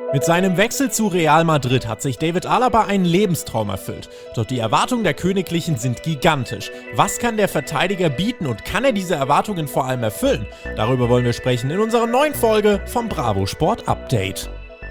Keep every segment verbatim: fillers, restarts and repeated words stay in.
Mit seinem Wechsel zu Real Madrid hat sich David Alaba einen Lebenstraum erfüllt. Doch die Erwartungen der Königlichen sind gigantisch. Was kann der Verteidiger bieten und kann er diese Erwartungen vor allem erfüllen? Darüber wollen wir sprechen in unserer neuen Folge vom Bravo Sport Update.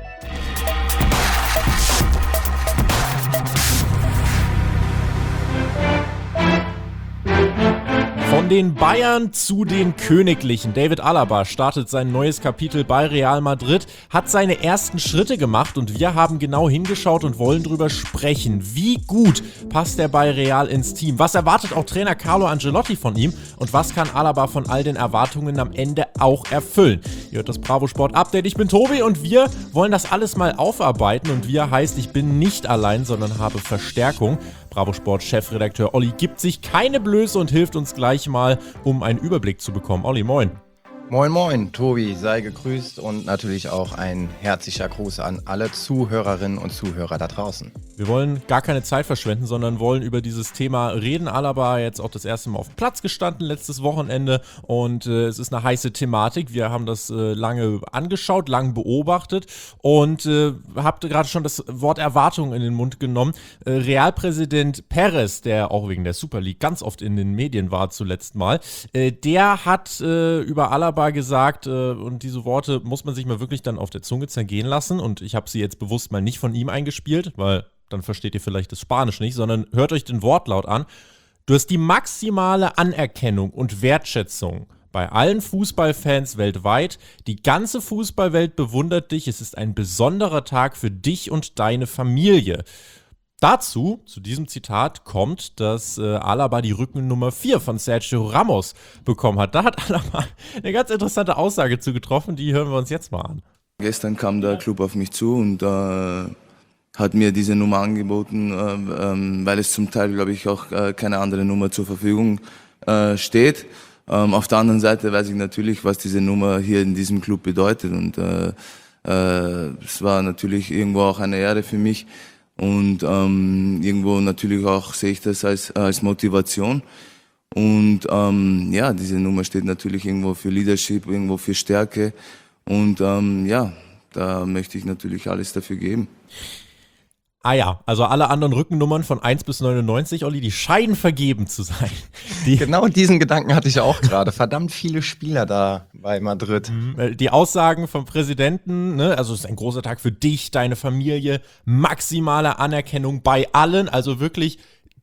Von den Bayern zu den Königlichen. David Alaba startet sein neues Kapitel bei Real Madrid, hat seine ersten Schritte gemacht und wir haben genau hingeschaut und wollen drüber sprechen. Wie gut passt er bei Real ins Team? Was erwartet auch Trainer Carlo Ancelotti von ihm? Und was kann Alaba von all den Erwartungen am Ende auch erfüllen? Ihr hört das Bravo Sport Update. Ich bin Tobi und wir wollen das alles mal aufarbeiten. Und wir heißt, ich bin nicht allein, sondern habe Verstärkung. Bravo Sport Chefredakteur Olli gibt sich keine Blöße und hilft uns gleich mal, um einen Überblick zu bekommen. Olli, moin. Moin moin, Tobi, sei gegrüßt und natürlich auch ein herzlicher Gruß an alle Zuhörerinnen und Zuhörer da draußen. Wir wollen gar keine Zeit verschwenden, sondern wollen über dieses Thema reden. Alaba jetzt auch das erste Mal auf dem Platz gestanden letztes Wochenende und äh, es ist eine heiße Thematik. Wir haben das äh, lange angeschaut, lang beobachtet und äh, habt gerade schon das Wort Erwartung in den Mund genommen. Äh, Realpräsident Perez, der auch wegen der Super League ganz oft in den Medien war zuletzt mal, äh, der hat äh, über Alaba gesagt, äh, und diese Worte muss man sich mal wirklich dann auf der Zunge zergehen lassen und ich habe sie jetzt bewusst mal nicht von ihm eingespielt, weil dann versteht ihr vielleicht das Spanisch nicht, sondern hört euch den Wortlaut an. Du hast die maximale Anerkennung und Wertschätzung bei allen Fußballfans weltweit. Die ganze Fußballwelt bewundert dich. Es ist ein besonderer Tag für dich und deine Familie. Dazu, zu diesem Zitat, kommt, dass äh, Alaba die Rückennummer vier von Sergio Ramos bekommen hat. Da hat Alaba eine ganz interessante Aussage zu getroffen, die hören wir uns jetzt mal an. Gestern kam der Club auf mich zu und äh, hat mir diese Nummer angeboten, äh, ähm, weil es zum Teil, glaube ich, auch äh, keine andere Nummer zur Verfügung äh, steht. Ähm, auf der anderen Seite weiß ich natürlich, was diese Nummer hier in diesem Club bedeutet und äh, äh, es war natürlich irgendwo auch eine Ehre für mich. Und ähm, irgendwo natürlich auch sehe ich das als, als Motivation. Und ähm, ja, diese Nummer steht natürlich irgendwo für Leadership, irgendwo für Stärke. Und ähm, ja, da möchte ich natürlich alles dafür geben. Ah ja, also alle anderen Rückennummern von eins bis neunundneunzig, Olli, die scheinen vergeben zu sein. Die genau diesen Gedanken hatte ich auch gerade. Verdammt viele Spieler da bei Madrid. Die Aussagen vom Präsidenten, ne, also es ist ein großer Tag für dich, deine Familie, maximale Anerkennung bei allen, also wirklich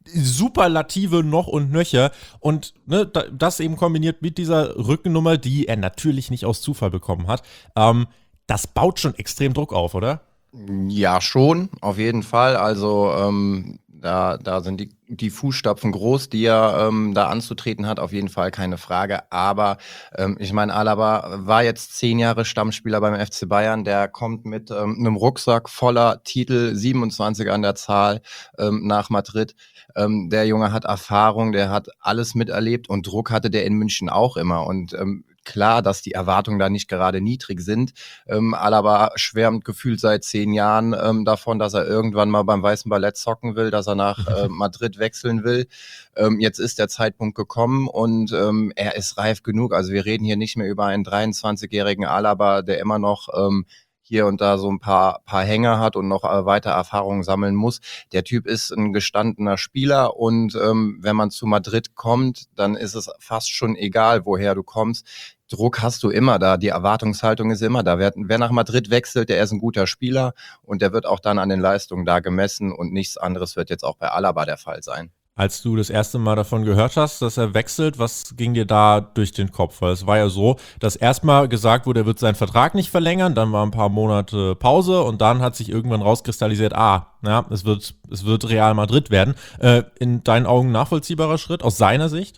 Superlative noch und nöcher. Und ne, das eben kombiniert mit dieser Rückennummer, die er natürlich nicht aus Zufall bekommen hat, ähm, das baut schon extrem Druck auf, oder? Ja, schon, auf jeden Fall. Also ähm, da, da sind die, die Fußstapfen groß, die er ähm, da anzutreten hat, auf jeden Fall keine Frage. Aber ähm, ich meine, Alaba war jetzt zehn Jahre Stammspieler beim F C Bayern. Der kommt mit ähm, einem Rucksack voller Titel, siebenundzwanzig an der Zahl, ähm, nach Madrid. Ähm, der Junge hat Erfahrung, der hat alles miterlebt und Druck hatte der in München auch immer. Und ähm, klar, dass die Erwartungen da nicht gerade niedrig sind. Ähm, Alaba schwärmt gefühlt seit zehn Jahren ähm, davon, dass er irgendwann mal beim Weißen Ballett zocken will, dass er nach äh, Madrid wechseln will. Ähm, jetzt ist der Zeitpunkt gekommen und ähm, er ist reif genug. Also wir reden hier nicht mehr über einen dreiundzwanzigjährigen Alaba, der immer noch ähm, hier und da so ein paar, paar Hänger hat und noch äh, weiter Erfahrungen sammeln muss. Der Typ ist ein gestandener Spieler und ähm, wenn man zu Madrid kommt, dann ist es fast schon egal, woher du kommst. Druck hast du immer da, die Erwartungshaltung ist immer da. Wer, wer nach Madrid wechselt, der ist ein guter Spieler und der wird auch dann an den Leistungen da gemessen und nichts anderes wird jetzt auch bei Alaba der Fall sein. Als du das erste Mal davon gehört hast, dass er wechselt, was ging dir da durch den Kopf? Weil es war ja so, dass erstmal gesagt wurde, er wird seinen Vertrag nicht verlängern, dann war ein paar Monate Pause und dann hat sich irgendwann rauskristallisiert, ah, ja, es wird, es wird Real Madrid werden. Äh, in deinen Augen nachvollziehbarer Schritt aus seiner Sicht?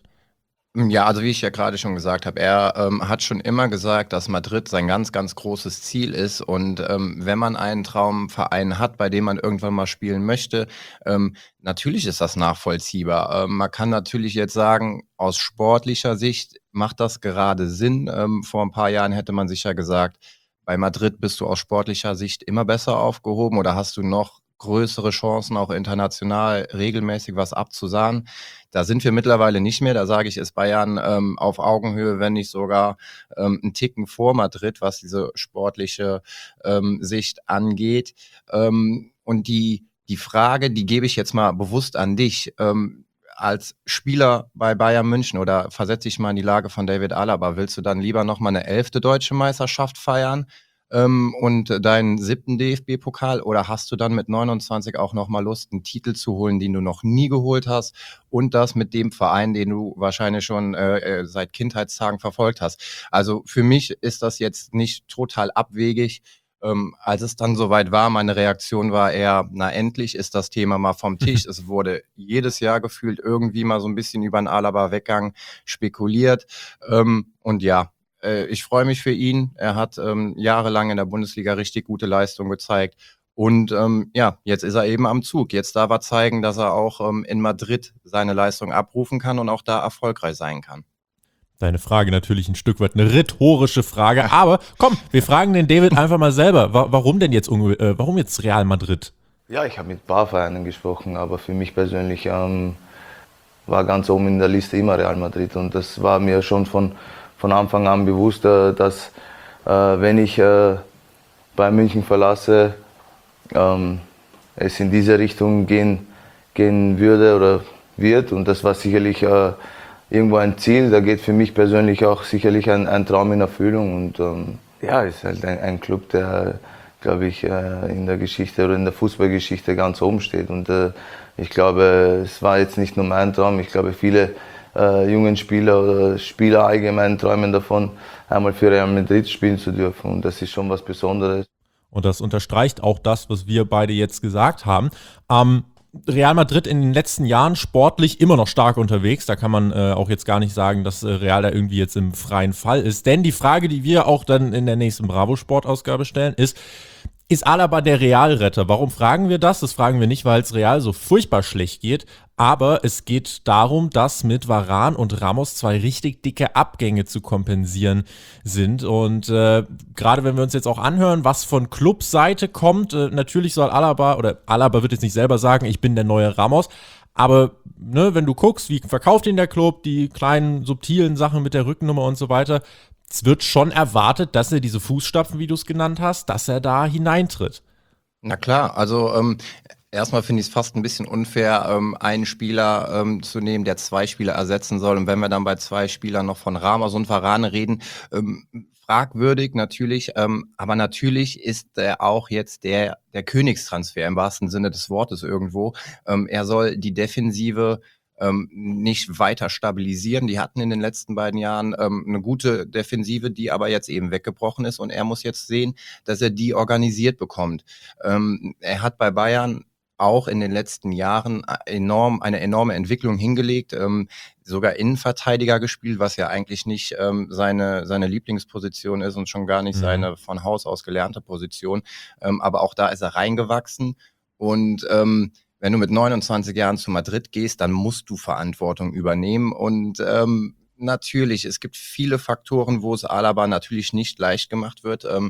Ja, also wie ich ja gerade schon gesagt habe, er ähm, hat schon immer gesagt, dass Madrid sein ganz, ganz großes Ziel ist. Und ähm, wenn man einen Traumverein hat, bei dem man irgendwann mal spielen möchte, ähm, natürlich ist das nachvollziehbar. Ähm, man kann natürlich jetzt sagen, aus sportlicher Sicht macht das gerade Sinn. Ähm, vor ein paar Jahren hätte man sicher gesagt, bei Madrid bist du aus sportlicher Sicht immer besser aufgehoben oder hast du noch größere Chancen, auch international regelmäßig was abzusahnen. Da sind wir mittlerweile nicht mehr. Da sage ich, ist Bayern ähm, auf Augenhöhe, wenn nicht sogar ähm, einen Ticken vor Madrid, was diese sportliche ähm, Sicht angeht. Ähm, und die, die Frage, die gebe ich jetzt mal bewusst an dich. Ähm, als Spieler bei Bayern München oder versetze dich mal in die Lage von David Alaba, willst du dann lieber nochmal eine elfte deutsche Meisterschaft feiern ähm, und deinen siebten D F B-Pokal, oder hast du dann mit neunundzwanzig auch nochmal Lust, einen Titel zu holen, den du noch nie geholt hast und das mit dem Verein, den du wahrscheinlich schon äh, seit Kindheitstagen verfolgt hast? Also für mich ist das jetzt nicht total abwegig. Ähm, als es dann soweit war, meine Reaktion war eher, na endlich ist das Thema mal vom Tisch. Es wurde jedes Jahr gefühlt irgendwie mal so ein bisschen über einen Alaba-Weggang spekuliert. Ähm, und ja, äh, ich freue mich für ihn. Er hat ähm, jahrelang in der Bundesliga richtig gute Leistung gezeigt. Und ähm, ja, jetzt ist er eben am Zug. Jetzt darf er zeigen, dass er auch ähm, in Madrid seine Leistung abrufen kann und auch da erfolgreich sein kann. Deine Frage natürlich ein Stück weit eine rhetorische Frage, aber komm, wir fragen den David einfach mal selber. Wa- Warum denn jetzt, unge- äh, warum jetzt Real Madrid? Ja, ich habe mit ein paar Vereinen gesprochen, aber für mich persönlich ähm, war ganz oben in der Liste immer Real Madrid. Und das war mir schon von, von Anfang an bewusst, äh, dass äh, wenn ich äh, Bayern München verlasse, ähm, es in diese Richtung gehen, gehen würde oder wird. Und das war sicherlich äh, irgendwo ein Ziel. Da geht für mich persönlich auch sicherlich ein, ein Traum in Erfüllung. Und ähm, ja, es ist halt ein, ein Club, der, glaube ich, äh, in der Geschichte oder in der Fußballgeschichte ganz oben steht. Und äh, ich glaube, es war jetzt nicht nur mein Traum. Ich glaube, viele äh, jungen Spieler oder Spieler allgemein träumen davon, einmal für Real Madrid spielen zu dürfen. Und das ist schon was Besonderes. Und das unterstreicht auch das, was wir beide jetzt gesagt haben. Ähm, Real Madrid in den letzten Jahren sportlich immer noch stark unterwegs. Da kann man äh, auch jetzt gar nicht sagen, dass äh, Real da irgendwie jetzt im freien Fall ist. Denn die Frage, die wir auch dann in der nächsten Bravo-Sport-Ausgabe stellen, ist, ist Alaba der Realretter? Warum fragen wir das? Das fragen wir nicht, weil es Real so furchtbar schlecht geht, aber es geht darum, dass mit Varane und Ramos zwei richtig dicke Abgänge zu kompensieren sind. Und äh, gerade wenn wir uns jetzt auch anhören, was von Clubseite kommt, äh, natürlich soll Alaba, oder Alaba wird jetzt nicht selber sagen, ich bin der neue Ramos, aber ne, wenn du guckst, wie verkauft ihn der Club, die kleinen subtilen Sachen mit der Rückennummer und so weiter, es wird schon erwartet, dass er diese Fußstapfen, wie du es genannt hast, dass er da hineintritt. Na klar, also ähm, erstmal finde ich es fast ein bisschen unfair, ähm, einen Spieler ähm, zu nehmen, der zwei Spieler ersetzen soll. Und wenn wir dann bei zwei Spielern noch von Ramos und Varane reden, ähm, fragwürdig natürlich, ähm, aber natürlich ist er auch jetzt der, der Königstransfer im wahrsten Sinne des Wortes irgendwo. Ähm, er soll die Defensive ähm, nicht weiter stabilisieren. Die hatten in den letzten beiden Jahren ähm, eine gute Defensive, die aber jetzt eben weggebrochen ist, und er muss jetzt sehen, dass er die organisiert bekommt. Ähm, er hat bei Bayern auch in den letzten Jahren enorm eine enorme Entwicklung hingelegt, ähm, sogar Innenverteidiger gespielt, was ja eigentlich nicht ähm, seine seine Lieblingsposition ist und schon gar nicht mhm. seine von Haus aus gelernte Position. Ähm, aber auch da ist er reingewachsen, und ähm, wenn du mit neunundzwanzig Jahren zu Madrid gehst, dann musst du Verantwortung übernehmen. Und ähm, natürlich, es gibt viele Faktoren, wo es Alaba natürlich nicht leicht gemacht wird. Ähm,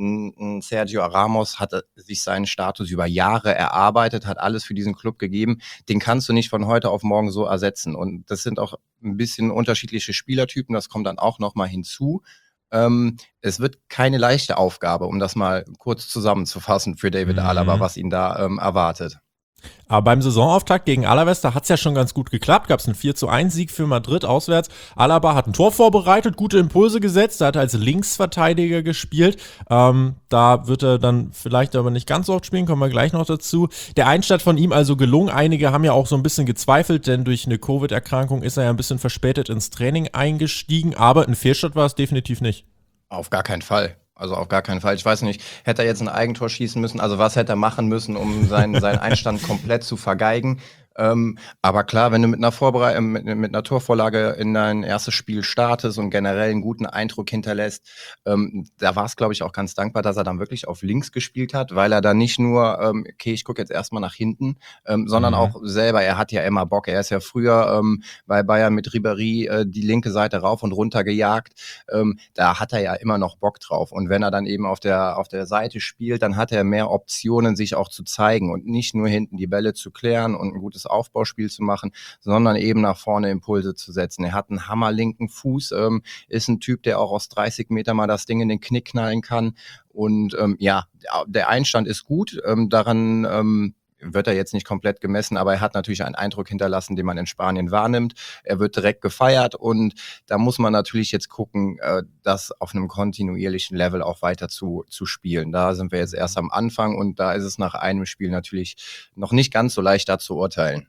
n- Sergio Ramos hat sich seinen Status über Jahre erarbeitet, hat alles für diesen Club gegeben. Den kannst du nicht von heute auf morgen so ersetzen. Und das sind auch ein bisschen unterschiedliche Spielertypen. Das kommt dann auch nochmal hinzu. Ähm, es wird keine leichte Aufgabe, um das mal kurz zusammenzufassen für David mhm. Alaba, was ihn da ähm, erwartet. Aber beim Saisonauftakt gegen Alaves, da hat es ja schon ganz gut geklappt. Gab es einen vier zu eins Sieg für Madrid auswärts. Alaba hat ein Tor vorbereitet, gute Impulse gesetzt. Er hat als Linksverteidiger gespielt. Ähm, da wird er dann vielleicht aber nicht ganz so oft spielen, kommen wir gleich noch dazu. Der Einstand von ihm also gelungen. Einige haben ja auch so ein bisschen gezweifelt, denn durch eine Covid-Erkrankung ist er ja ein bisschen verspätet ins Training eingestiegen. Aber ein Fehlstart war es definitiv nicht. Auf gar keinen Fall. Also auf gar keinen Fall. Ich weiß nicht, hätte er jetzt ein Eigentor schießen müssen? Also was hätte er machen müssen, um seinen, seinen Einstand komplett zu vergeigen? Ähm, aber klar, wenn du mit einer Vorbereitung, mit, mit einer Torvorlage in dein erstes Spiel startest und generell einen guten Eindruck hinterlässt, ähm, da war es, glaube ich, auch ganz dankbar, dass er dann wirklich auf links gespielt hat, weil er da nicht nur, ähm, okay, ich gucke jetzt erstmal nach hinten, ähm, sondern Mhm. auch selber, er hat ja immer Bock. Er ist ja früher ähm, bei Bayern mit Ribéry äh, die linke Seite rauf und runter gejagt. Ähm, da hat er ja immer noch Bock drauf. Und wenn er dann eben auf der, auf der Seite spielt, dann hat er mehr Optionen, sich auch zu zeigen und nicht nur hinten die Bälle zu klären und ein gutes Aufbauspiel zu machen, sondern eben nach vorne Impulse zu setzen. Er hat einen hammerlinken Fuß, ähm, ist ein Typ, der auch aus dreißig Meter mal das Ding in den Knick knallen kann. Und ähm, ja, der Einstand ist gut. Ähm, daran ähm, wird er jetzt nicht komplett gemessen, aber er hat natürlich einen Eindruck hinterlassen, den man in Spanien wahrnimmt. Er wird direkt gefeiert und da muss man natürlich jetzt gucken, äh, das auf einem kontinuierlichen Level auch weiter zu, zu spielen. Da sind wir jetzt erst am Anfang und da ist es nach einem Spiel natürlich noch nicht ganz so leicht, da zu urteilen.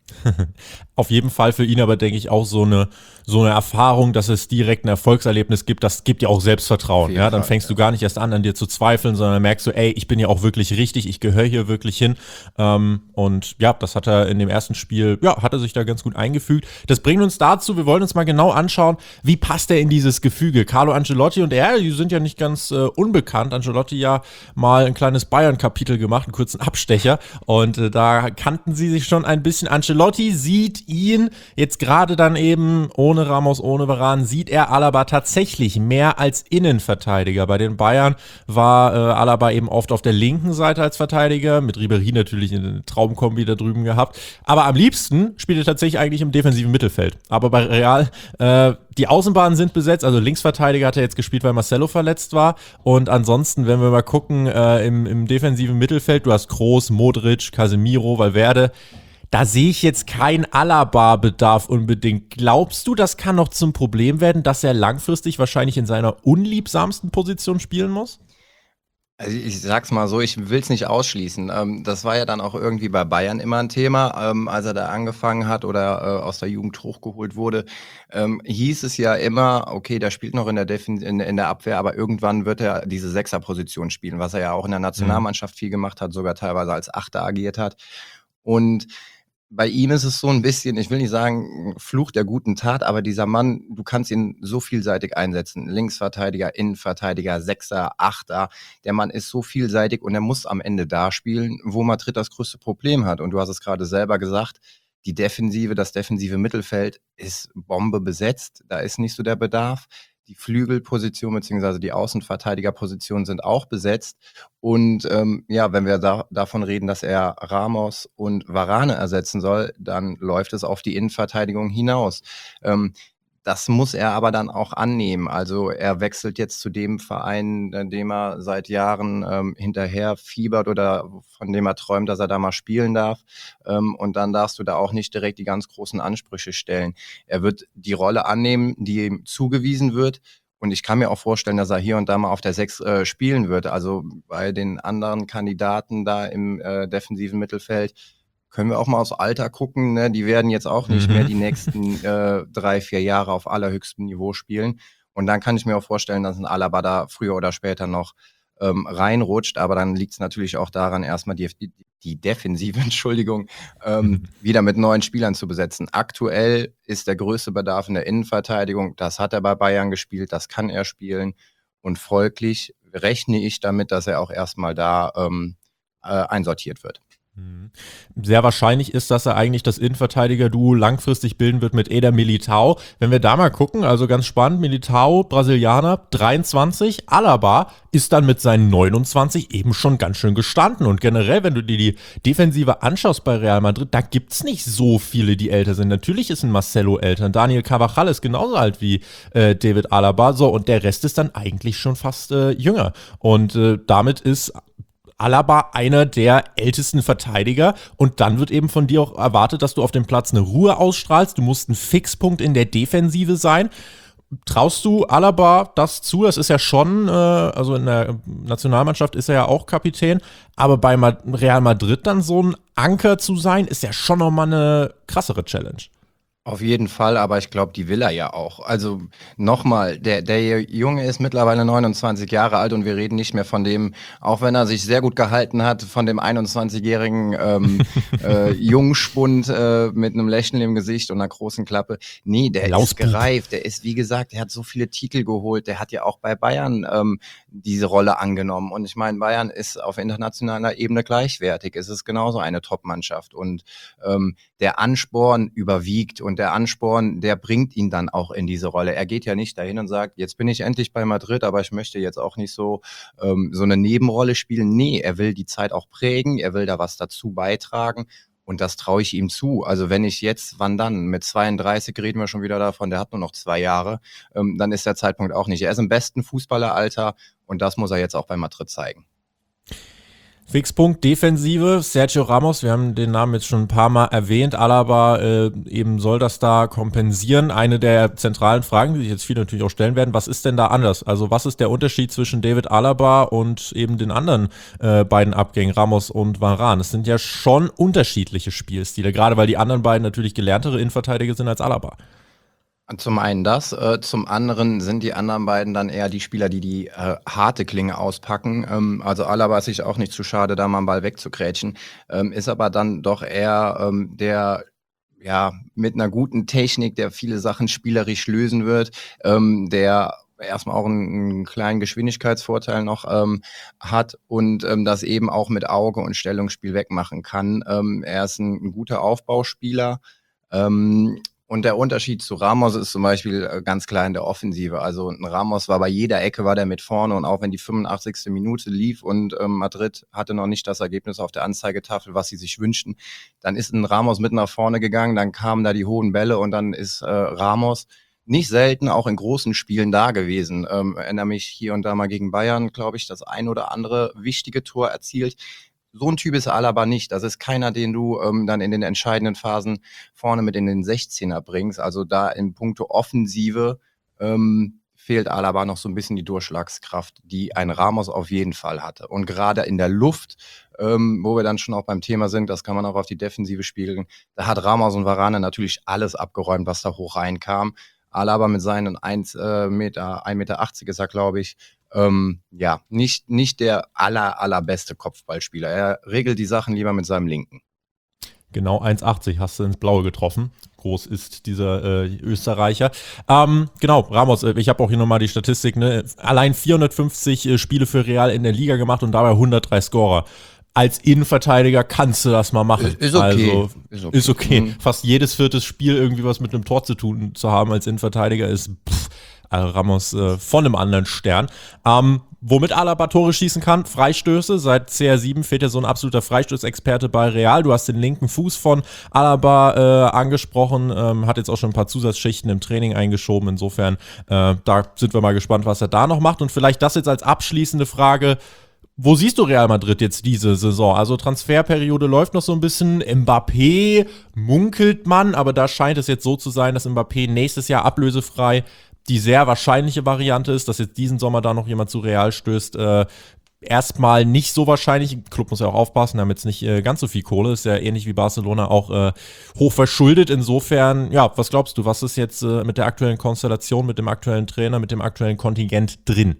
Auf jeden Fall für ihn aber, denke ich, auch so eine, so eine Erfahrung, dass es direkt ein Erfolgserlebnis gibt, das gibt dir auch Selbstvertrauen. Ja, dann Fall, fängst ja. du gar nicht erst an, an dir zu zweifeln, sondern merkst du, ey, ich bin ja auch wirklich richtig, ich gehöre hier wirklich hin. Ähm, und ja, das hat er in dem ersten Spiel, ja, hat er sich da ganz gut eingefügt. Das bringt uns dazu, wir wollen uns mal genau anschauen, wie passt er in dieses Gefüge. Carlo Ancelotti und er, die sind ja nicht ganz äh, unbekannt. Ancelotti ja mal ein kleines Bayern-Kapitel gemacht, einen kurzen Abstecher. Und äh, da kannten sie sich schon ein bisschen. Ancelotti sieht ihn jetzt gerade dann eben ohne Ramos, ohne Varane, sieht er Alaba tatsächlich mehr als Innenverteidiger. Bei den Bayern war äh, Alaba eben oft auf der linken Seite als Verteidiger, mit Ribéry natürlich eine Traumkombi da drüben gehabt. Aber am liebsten spielt er tatsächlich eigentlich im defensiven Mittelfeld. Aber bei Real, äh, die Außenbahnen sind besetzt, also Linksverteidiger hat er jetzt gespielt, weil Marcelo verletzt war. Und ansonsten, wenn wir mal gucken, äh, im, im defensiven Mittelfeld, du hast Kroos, Modric, Casemiro, Valverde. Da sehe ich jetzt keinen Alaba-Bedarf unbedingt. Glaubst du, das kann noch zum Problem werden, dass er langfristig wahrscheinlich in seiner unliebsamsten Position spielen muss? Also ich sag's mal so, ich will's nicht ausschließen. Ähm, das war ja dann auch irgendwie bei Bayern immer ein Thema, ähm, als er da angefangen hat oder äh, aus der Jugend hochgeholt wurde. Ähm, hieß es ja immer, okay, der spielt noch in der, Defen in, in der Abwehr, aber irgendwann wird er diese Sechserposition spielen, was er ja auch in der Nationalmannschaft viel gemacht hat, sogar teilweise als Achter agiert hat. Und bei ihm ist es so ein bisschen, ich will nicht sagen, Fluch der guten Tat, aber dieser Mann, du kannst ihn so vielseitig einsetzen. Linksverteidiger, Innenverteidiger, Sechser, Achter. Der Mann ist so vielseitig und er muss am Ende da spielen, wo Madrid das größte Problem hat. Und du hast es gerade selber gesagt, die Defensive, das defensive Mittelfeld ist Bombe besetzt. Da ist nicht so der Bedarf. Die Flügelposition bzw. die Außenverteidigerpositionen sind auch besetzt. Und ähm, ja, wenn wir da, davon reden, dass er Ramos und Varane ersetzen soll, dann läuft es auf die Innenverteidigung hinaus. Ähm, das muss er aber dann auch annehmen. Also er wechselt jetzt zu dem Verein, in dem er seit Jahren ähm, hinterher fiebert oder von dem er träumt, dass er da mal spielen darf. Ähm, und dann darfst du da auch nicht direkt die ganz großen Ansprüche stellen. Er wird die Rolle annehmen, die ihm zugewiesen wird. Und ich kann mir auch vorstellen, dass er hier und da mal auf der Sechs äh, spielen wird. Also bei den anderen Kandidaten da im äh, defensiven Mittelfeld können wir auch mal aufs Alter gucken. Ne? Die werden jetzt auch nicht Mhm. mehr die nächsten äh, drei, vier Jahre auf allerhöchstem Niveau spielen. Und dann kann ich mir auch vorstellen, dass ein Alaba da früher oder später noch ähm, reinrutscht. Aber dann liegt es natürlich auch daran, erstmal die, die, die Defensive, Entschuldigung, ähm, Mhm. wieder mit neuen Spielern zu besetzen. Aktuell ist der größte Bedarf in der Innenverteidigung. Das hat er bei Bayern gespielt, das kann er spielen. Und folglich rechne ich damit, dass er auch erstmal da ähm, äh, einsortiert wird. Sehr wahrscheinlich ist, dass er eigentlich das Innenverteidiger-Duo langfristig bilden wird mit Eder Militao. Wenn wir da mal gucken, also ganz spannend, Militao, Brasilianer, dreiundzwanzig, Alaba ist dann mit seinen neunundzwanzig eben schon ganz schön gestanden. Und generell, wenn du dir die Defensive anschaust bei Real Madrid, da gibt's nicht so viele, die älter sind. Natürlich ist ein Marcelo älter, Daniel Carvajal ist genauso alt wie äh, David Alaba, so, und der Rest ist dann eigentlich schon fast äh, jünger. Und äh, damit ist Alaba einer der ältesten Verteidiger und dann wird eben von dir auch erwartet, dass du auf dem Platz eine Ruhe ausstrahlst. Du musst ein Fixpunkt in der Defensive sein. Traust du Alaba das zu? Das ist ja schon, äh, also in der Nationalmannschaft ist er ja auch Kapitän, aber bei Real Madrid dann so ein Anker zu sein, ist ja schon nochmal eine krassere Challenge. Auf jeden Fall, aber ich glaube, die will er ja auch. Also nochmal, der, der Junge ist mittlerweile neunundzwanzig Jahre alt und wir reden nicht mehr von dem, auch wenn er sich sehr gut gehalten hat, von dem einundzwanzigjährigen ähm, äh, Jungspund äh, mit einem Lächeln im Gesicht und einer großen Klappe. Nee, der Lauspiep. ist gereift, der ist, wie gesagt, der hat so viele Titel geholt, der hat ja auch bei Bayern ähm, diese Rolle angenommen. Und ich meine, Bayern ist auf internationaler Ebene gleichwertig. Es ist genauso eine Top-Mannschaft und ähm, der Ansporn überwiegt und der Ansporn, der bringt ihn dann auch in diese Rolle. Er geht ja nicht dahin und sagt, jetzt bin ich endlich bei Madrid, aber ich möchte jetzt auch nicht so, ähm, so eine Nebenrolle spielen. Nee, er will die Zeit auch prägen, er will da was dazu beitragen. Und das traue ich ihm zu. Also wenn ich jetzt, wann dann? Mit zweiunddreißig reden wir schon wieder davon, der hat nur noch zwei Jahre. Ähm, dann ist der Zeitpunkt auch nicht. Er ist im besten Fußballeralter und das muss er jetzt auch bei Madrid zeigen. Fixpunkt Defensive, Sergio Ramos, wir haben den Namen jetzt schon ein paar Mal erwähnt, Alaba äh, eben soll das da kompensieren. Eine der zentralen Fragen, die sich jetzt viele natürlich auch stellen werden, was ist denn da anders? Also was ist der Unterschied zwischen David Alaba und eben den anderen äh, beiden Abgängen, Ramos und Varane? Es sind ja schon unterschiedliche Spielstile, gerade weil die anderen beiden natürlich gelerntere Innenverteidiger sind als Alaba. Zum einen das, äh, zum anderen sind die anderen beiden dann eher die Spieler, die die äh, harte Klinge auspacken. Ähm, also Alaba ist sich auch nicht zu schade, da mal einen Ball wegzugrätschen, ähm, ist aber dann doch eher ähm, der, ja, mit einer guten Technik, der viele Sachen spielerisch lösen wird, ähm, der erstmal auch einen, einen kleinen Geschwindigkeitsvorteil noch ähm, hat und ähm, das eben auch mit Auge und Stellungsspiel wegmachen kann. Ähm, er ist ein, ein guter Aufbauspieler. Ähm, Und der Unterschied zu Ramos ist zum Beispiel äh, ganz klar in der Offensive. Also ein Ramos war bei jeder Ecke, war der mit vorne und auch wenn die fünfundachtzigste Minute lief und ähm, Madrid hatte noch nicht das Ergebnis auf der Anzeigetafel, was sie sich wünschten, dann ist ein Ramos mit nach vorne gegangen, dann kamen da die hohen Bälle und dann ist äh, Ramos nicht selten auch in großen Spielen da gewesen. Ähm, erinnere mich hier und da mal gegen Bayern, glaube ich, das ein oder andere wichtige Tor erzielt. So ein Typ ist Alaba nicht. Das ist keiner, den du ähm, dann in den entscheidenden Phasen vorne mit in den sechzehner bringst. Also da in puncto Offensive ähm, fehlt Alaba noch so ein bisschen die Durchschlagskraft, die ein Ramos auf jeden Fall hatte. Und gerade in der Luft, ähm, wo wir dann schon auch beim Thema sind, das kann man auch auf die Defensive spiegeln, da hat Ramos und Varane natürlich alles abgeräumt, was da hoch reinkam. Alaba mit seinen eins Meter, ein Meter achtzig ist er, glaube ich, ähm, ja, nicht, nicht der aller, allerbeste Kopfballspieler. Er regelt die Sachen lieber mit seinem Linken. Genau, eins achtzig hast du ins Blaue getroffen. Groß ist dieser äh, Österreicher. Ähm, genau, Ramos, äh, ich habe auch hier nochmal die Statistik, ne? Allein vierhundertfünfzig äh, Spiele für Real in der Liga gemacht und dabei hundertdrei Scorer. Als Innenverteidiger kannst du das mal machen. Ist okay. Also, ist okay. Ist okay. Mhm. Fast jedes viertes Spiel irgendwie was mit einem Tor zu tun zu haben als Innenverteidiger ist pff, also Ramos äh, von einem anderen Stern. Ähm, womit Alaba Tore schießen kann, Freistöße. Seit C R sieben fehlt ja so ein absoluter Freistoßexperte bei Real. Du hast den linken Fuß von Alaba äh, angesprochen, ähm, hat jetzt auch schon ein paar Zusatzschichten im Training eingeschoben. Insofern, äh, da sind wir mal gespannt, was er da noch macht. Und vielleicht das jetzt als abschließende Frage: Wo siehst du Real Madrid jetzt diese Saison? Also Transferperiode läuft noch so ein bisschen. Mbappé munkelt man, aber da scheint es jetzt so zu sein, dass Mbappé nächstes Jahr ablösefrei die sehr wahrscheinliche Variante ist, dass jetzt diesen Sommer da noch jemand zu Real stößt. Äh, erstmal nicht so wahrscheinlich. Club muss ja auch aufpassen, damit es nicht äh, ganz so viel Kohle ist. Ja ähnlich wie Barcelona auch äh, hoch verschuldet. Insofern, ja, was glaubst du, was ist jetzt äh, mit der aktuellen Konstellation, mit dem aktuellen Trainer, mit dem aktuellen Kontingent drin?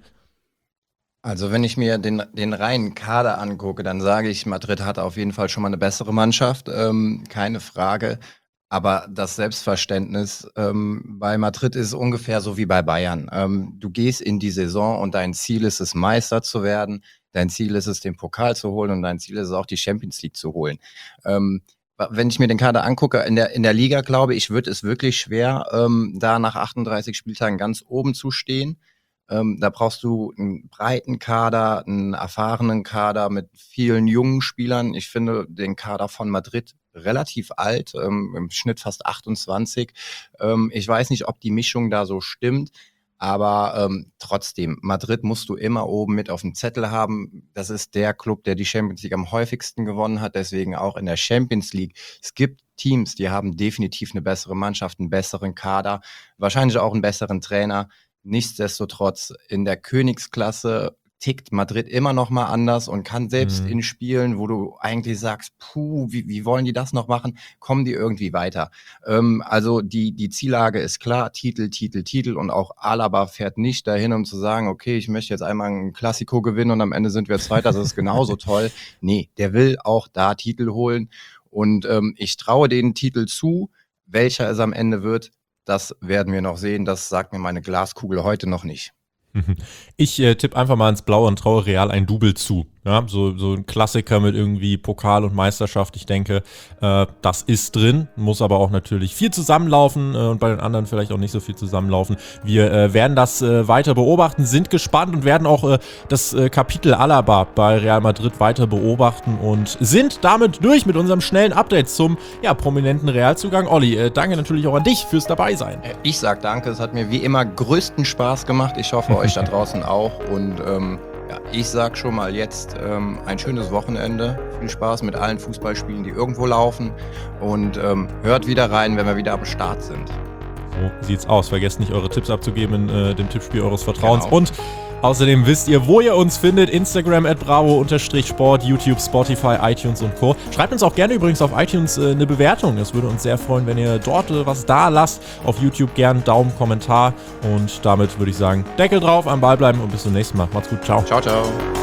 Also wenn ich mir den, den reinen Kader angucke, dann sage ich, Madrid hat auf jeden Fall schon mal eine bessere Mannschaft, ähm, keine Frage. Aber das Selbstverständnis ähm, bei Madrid ist ungefähr so wie bei Bayern. Ähm, du gehst in die Saison und dein Ziel ist es, Meister zu werden. Dein Ziel ist es, den Pokal zu holen und dein Ziel ist es auch, die Champions League zu holen. Ähm, wenn ich mir den Kader angucke, in der, in der Liga, glaube ich, wird es wirklich schwer, ähm, da nach achtunddreißig Spieltagen ganz oben zu stehen. Ähm, da brauchst du einen breiten Kader, einen erfahrenen Kader mit vielen jungen Spielern. Ich finde den Kader von Madrid relativ alt, ähm, im Schnitt fast achtundzwanzig. Ähm, ich weiß nicht, ob die Mischung da so stimmt, aber ähm, trotzdem, Madrid musst du immer oben mit auf dem Zettel haben. Das ist der Club, der die Champions League am häufigsten gewonnen hat, deswegen auch in der Champions League. Es gibt Teams, die haben definitiv eine bessere Mannschaft, einen besseren Kader, wahrscheinlich auch einen besseren Trainer. Nichtsdestotrotz in der Königsklasse tickt Madrid immer noch mal anders und kann selbst Mhm. in Spielen, wo du eigentlich sagst, puh, wie, wie wollen die das noch machen, kommen die irgendwie weiter. Ähm, also die, die Ziellage ist klar, Titel, Titel, Titel und auch Alaba fährt nicht dahin, um zu sagen, okay, ich möchte jetzt einmal ein Klassiko gewinnen und am Ende sind wir Zweiter, das ist genauso toll. Nee, der will auch da Titel holen und ähm, ich traue den Titel zu. Welcher es am Ende wird, das werden wir noch sehen. Das sagt mir meine Glaskugel heute noch nicht. Ich äh, tippe einfach mal ins Blaue und traue Real ein Double zu. Ja, so, so ein Klassiker mit irgendwie Pokal und Meisterschaft. Ich denke, äh, das ist drin, muss aber auch natürlich viel zusammenlaufen äh, und bei den anderen vielleicht auch nicht so viel zusammenlaufen. Wir äh, werden das äh, weiter beobachten, sind gespannt und werden auch äh, das äh, Kapitel Alaba bei Real Madrid weiter beobachten und sind damit durch mit unserem schnellen Update zum ja, prominenten Realzugang. Olli, äh, danke natürlich auch an dich fürs Dabeisein. Ich sag danke, es hat mir wie immer größten Spaß gemacht. Ich hoffe, euch da draußen auch. Und ähm, ja, ich sag schon mal jetzt ähm, ein schönes Wochenende. Viel Spaß mit allen Fußballspielen, die irgendwo laufen. Und ähm, hört wieder rein, wenn wir wieder am Start sind. So sieht's aus. Vergesst nicht, eure Tipps abzugeben in äh, dem Tippspiel eures Vertrauens. Genau. Und außerdem wisst ihr, wo ihr uns findet. Instagram at bravo-sport, YouTube, Spotify, iTunes und Co. Schreibt uns auch gerne übrigens auf iTunes äh, eine Bewertung. Es würde uns sehr freuen, wenn ihr dort äh, was da lasst. Auf YouTube gern Daumen, Kommentar. Und damit würde ich sagen, Deckel drauf, am Ball bleiben und bis zum nächsten Mal. Macht's gut. Ciao. Ciao, ciao.